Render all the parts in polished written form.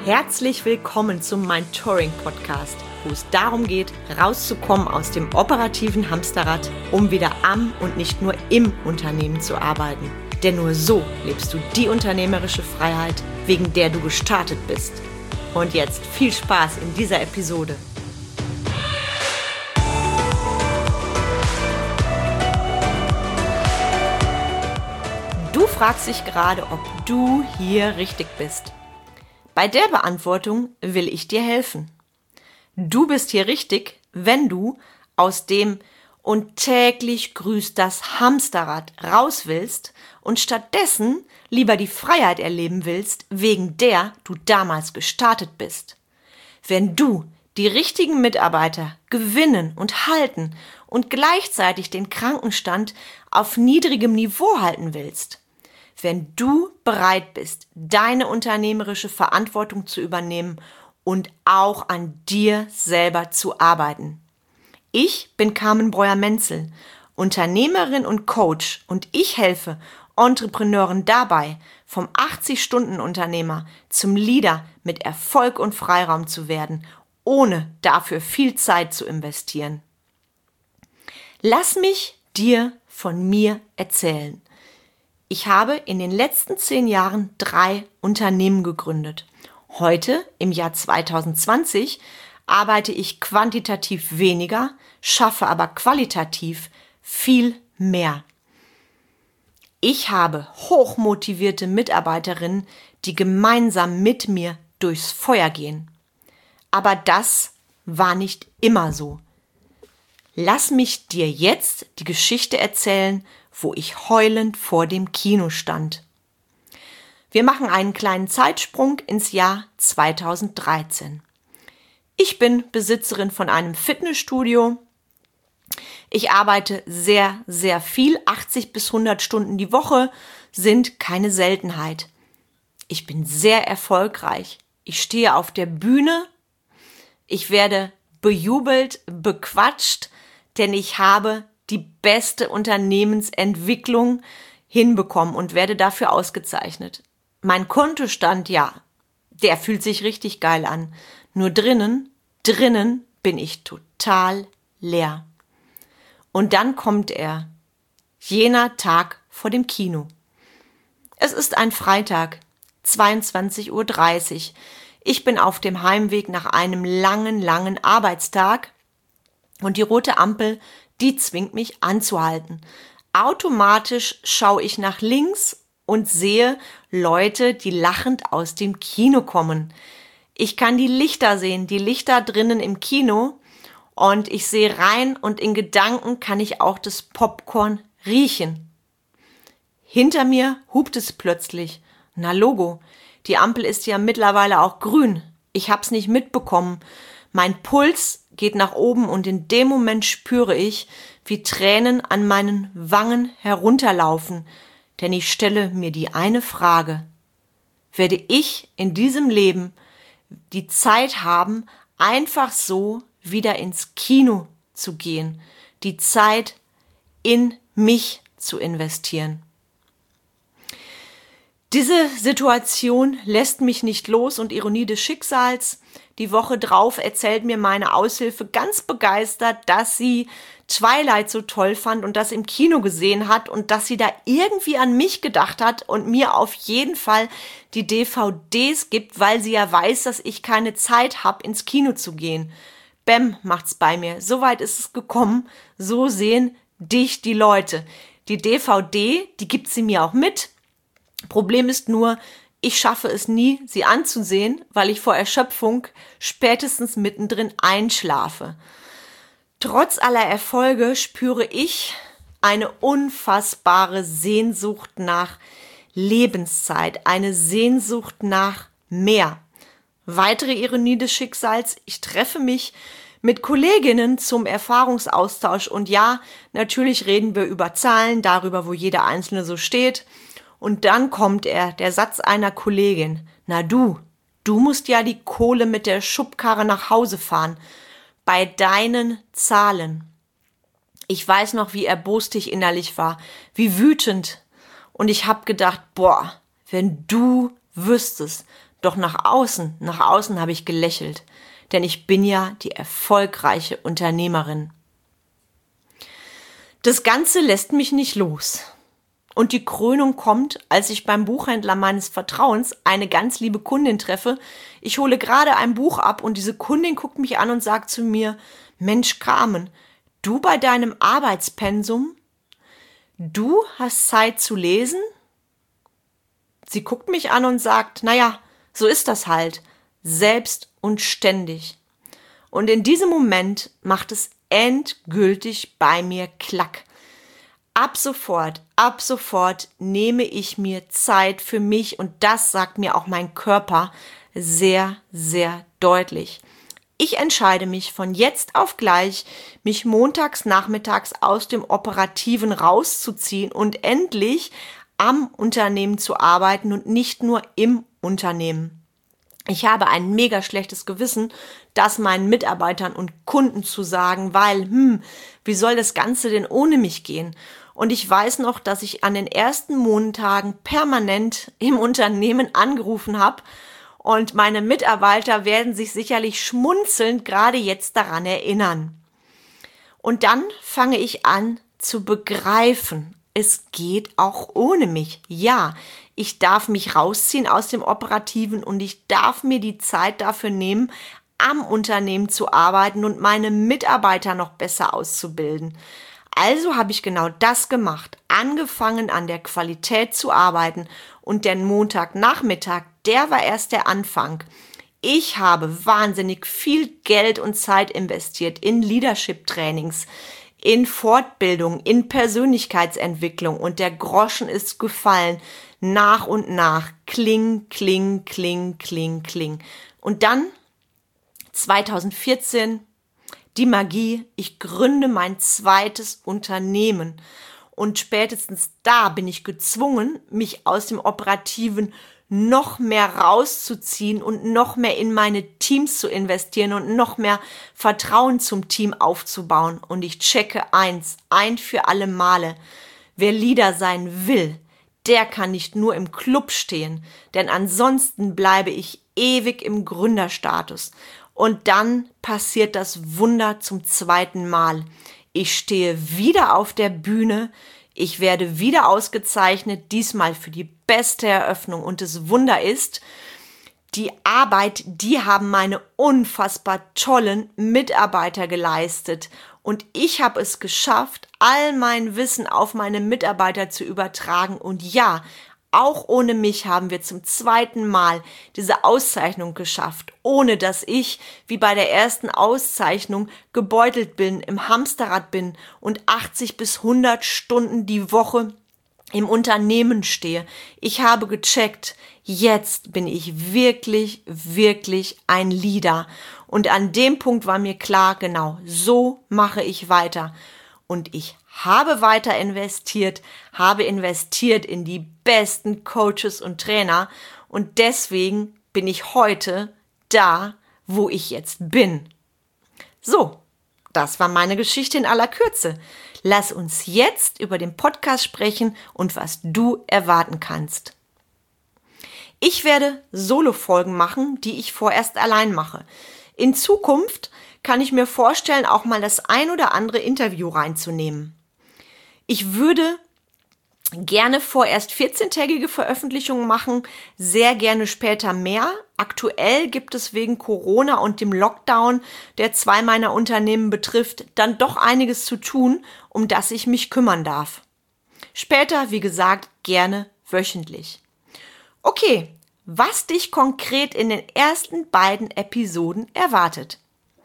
Herzlich willkommen zum Mentoring Podcast, wo es darum geht, rauszukommen aus dem operativen Hamsterrad, um wieder am und nicht nur im Unternehmen zu arbeiten. Denn nur so lebst du die unternehmerische Freiheit, wegen der du gestartet bist. Und jetzt viel Spaß in dieser Episode. Du fragst dich gerade, ob du hier richtig bist. Bei der Beantwortung will ich dir helfen. Du bist hier richtig, wenn du aus dem und täglich grüßt das Hamsterrad raus willst und stattdessen lieber die Freiheit erleben willst, wegen der du damals gestartet bist. Wenn du die richtigen Mitarbeiter gewinnen und halten und gleichzeitig den Krankenstand auf niedrigem Niveau halten willst. Wenn du bereit bist, deine unternehmerische Verantwortung zu übernehmen und auch an dir selber zu arbeiten. Ich bin Carmen Breuer-Menzel, Unternehmerin und Coach, und ich helfe Entrepreneuren dabei, vom 80-Stunden-Unternehmer zum Leader mit Erfolg und Freiraum zu werden, ohne dafür viel Zeit zu investieren. Lass mich dir von mir erzählen. Ich habe in den letzten 10 Jahren 3 Unternehmen gegründet. Heute, im Jahr 2020, arbeite ich quantitativ weniger, schaffe aber qualitativ viel mehr. Ich habe hochmotivierte Mitarbeiterinnen, die gemeinsam mit mir durchs Feuer gehen. Aber das war nicht immer so. Lass mich dir jetzt die Geschichte erzählen, wo ich heulend vor dem Kino stand. Wir machen einen kleinen Zeitsprung ins Jahr 2013. Ich bin Besitzerin von einem Fitnessstudio. Ich arbeite sehr, sehr viel. 80 bis 100 Stunden die Woche sind keine Seltenheit. Ich bin sehr erfolgreich. Ich stehe auf der Bühne. Ich werde bejubelt, bequatscht, denn ich habe die beste Unternehmensentwicklung hinbekommen und werde dafür ausgezeichnet. Mein Kontostand, ja, der fühlt sich richtig geil an. Nur drinnen bin ich total leer. Und dann kommt er, jener Tag vor dem Kino. Es ist ein Freitag, 22:30 Uhr. Ich bin auf dem Heimweg nach einem langen Arbeitstag und die rote Ampel, die zwingt mich anzuhalten. Automatisch schaue ich nach links und sehe Leute, die lachend aus dem Kino kommen. Ich kann die Lichter sehen, die Lichter drinnen im Kino, und ich sehe rein und in Gedanken kann ich auch das Popcorn riechen. Hinter mir hupt es plötzlich. Na Logo, die Ampel ist ja mittlerweile auch grün. Ich hab's nicht mitbekommen. Mein Puls geht nach oben und in dem Moment spüre ich, wie Tränen an meinen Wangen herunterlaufen, denn ich stelle mir die eine Frage: Werde ich in diesem Leben die Zeit haben, einfach so wieder ins Kino zu gehen, die Zeit in mich zu investieren? Diese Situation lässt mich nicht los und Ironie des Schicksals. Die Woche drauf erzählt mir meine Aushilfe ganz begeistert, dass sie Twilight so toll fand und das im Kino gesehen hat und dass sie da irgendwie an mich gedacht hat und mir auf jeden Fall die DVDs gibt, weil sie ja weiß, dass ich keine Zeit habe, ins Kino zu gehen. Bäm, macht's bei mir. Soweit ist es gekommen. So sehen dich die Leute. Die DVD, die gibt sie mir auch mit. Problem ist nur, ich schaffe es nie, sie anzusehen, weil ich vor Erschöpfung spätestens mittendrin einschlafe. Trotz aller Erfolge spüre ich eine unfassbare Sehnsucht nach Lebenszeit, eine Sehnsucht nach mehr. Weitere Ironie des Schicksals: Ich treffe mich mit Kolleginnen zum Erfahrungsaustausch und ja, natürlich reden wir über Zahlen, darüber, wo jeder Einzelne so steht. Und dann kommt der Satz einer Kollegin: Na du musst ja die Kohle mit der Schubkarre nach Hause fahren. Bei deinen Zahlen. Ich weiß noch, wie erbost ich innerlich war, wie wütend. Und ich habe gedacht, boah, wenn du wüsstest, Doch nach außen habe ich gelächelt, denn ich bin ja die erfolgreiche Unternehmerin. Das Ganze lässt mich nicht los. Und die Krönung kommt, als ich beim Buchhändler meines Vertrauens eine ganz liebe Kundin treffe. Ich hole gerade ein Buch ab und diese Kundin guckt mich an und sagt zu mir, Mensch Carmen, du bei deinem Arbeitspensum, du hast Zeit zu lesen? Sie guckt mich an und sagt, naja, so ist das halt, selbst und ständig. Und in diesem Moment macht es endgültig bei mir Klack. Ab sofort nehme ich mir Zeit für mich und das sagt mir auch mein Körper sehr, sehr deutlich. Ich entscheide mich von jetzt auf gleich, mich montags, nachmittags aus dem Operativen rauszuziehen und endlich am Unternehmen zu arbeiten und nicht nur im Unternehmen. Ich habe ein mega schlechtes Gewissen, das meinen Mitarbeitern und Kunden zu sagen, weil, wie soll das Ganze denn ohne mich gehen? Und ich weiß noch, dass ich an den ersten Montagen permanent im Unternehmen angerufen habe und meine Mitarbeiter werden sich sicherlich schmunzelnd gerade jetzt daran erinnern. Und dann fange ich an zu begreifen, es geht auch ohne mich. Ja, ich darf mich rausziehen aus dem Operativen und ich darf mir die Zeit dafür nehmen, am Unternehmen zu arbeiten und meine Mitarbeiter noch besser auszubilden. Also habe ich genau das gemacht, angefangen an der Qualität zu arbeiten und der Montagnachmittag, der war erst der Anfang. Ich habe wahnsinnig viel Geld und Zeit investiert in Leadership-Trainings, in Fortbildung, in Persönlichkeitsentwicklung und der Groschen ist gefallen, nach und nach, kling, kling, kling, kling, kling. Und dann 2014 die Magie, ich gründe mein zweites Unternehmen und spätestens da bin ich gezwungen, mich aus dem Operativen noch mehr rauszuziehen und noch mehr in meine Teams zu investieren und noch mehr Vertrauen zum Team aufzubauen. Und ich checke eins, ein für alle Male, wer Leader sein will, der kann nicht nur im Club stehen, denn ansonsten bleibe ich ewig im Gründerstatus. Und dann passiert das Wunder zum zweiten Mal. Ich stehe wieder auf der Bühne, ich werde wieder ausgezeichnet, diesmal für die beste Eröffnung. Und das Wunder ist, die Arbeit, die haben meine unfassbar tollen Mitarbeiter geleistet. Und ich habe es geschafft, all mein Wissen auf meine Mitarbeiter zu übertragen. Und ja, auch ohne mich haben wir zum zweiten Mal diese Auszeichnung geschafft, ohne dass ich, wie bei der ersten Auszeichnung, gebeutelt bin, im Hamsterrad bin und 80 bis 100 Stunden die Woche im Unternehmen stehe. Ich habe gecheckt, jetzt bin ich wirklich, wirklich ein Leader. Und an dem Punkt war mir klar, genau, so mache ich weiter. Und ich habe weiter investiert, habe investiert in die besten Coaches und Trainer und deswegen bin ich heute da, wo ich jetzt bin. So, das war meine Geschichte in aller Kürze. Lass uns jetzt über den Podcast sprechen und was du erwarten kannst. Ich werde Solo-Folgen machen, die ich vorerst allein mache. In Zukunft kann ich mir vorstellen, auch mal das ein oder andere Interview reinzunehmen. Ich würde gerne vorerst 14-tägige Veröffentlichungen machen, sehr gerne später mehr. Aktuell gibt es wegen Corona und dem Lockdown, der 2 meiner Unternehmen betrifft, dann doch einiges zu tun, um das ich mich kümmern darf. Später, wie gesagt, gerne wöchentlich. Okay, was dich konkret in den ersten beiden Episoden erwartet.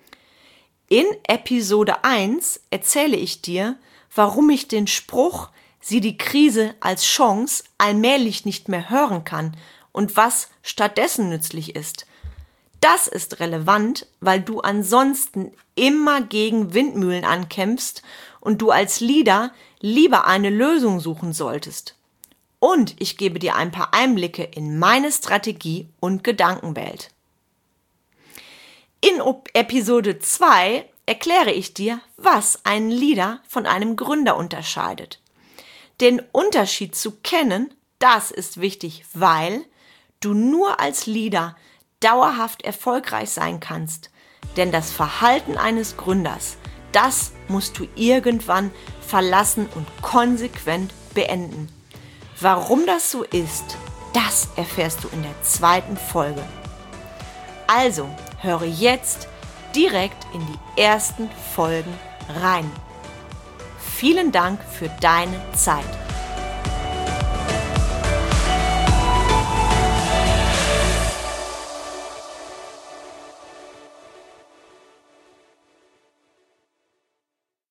In Episode 1 erzähle ich dir, warum ich den Spruch, sieh die Krise als Chance, allmählich nicht mehr hören kann und was stattdessen nützlich ist. Das ist relevant, weil du ansonsten immer gegen Windmühlen ankämpfst und du als Leader lieber eine Lösung suchen solltest. Und ich gebe dir ein paar Einblicke in meine Strategie und Gedankenwelt. In Episode 2 erkläre ich dir, was einen Leader von einem Gründer unterscheidet. Den Unterschied zu kennen, das ist wichtig, weil du nur als Leader dauerhaft erfolgreich sein kannst. Denn das Verhalten eines Gründers, das musst du irgendwann verlassen und konsequent beenden. Warum das so ist, das erfährst du in der 2. Folge. Also, höre jetzt direkt in die ersten Folgen rein. Vielen Dank für deine Zeit.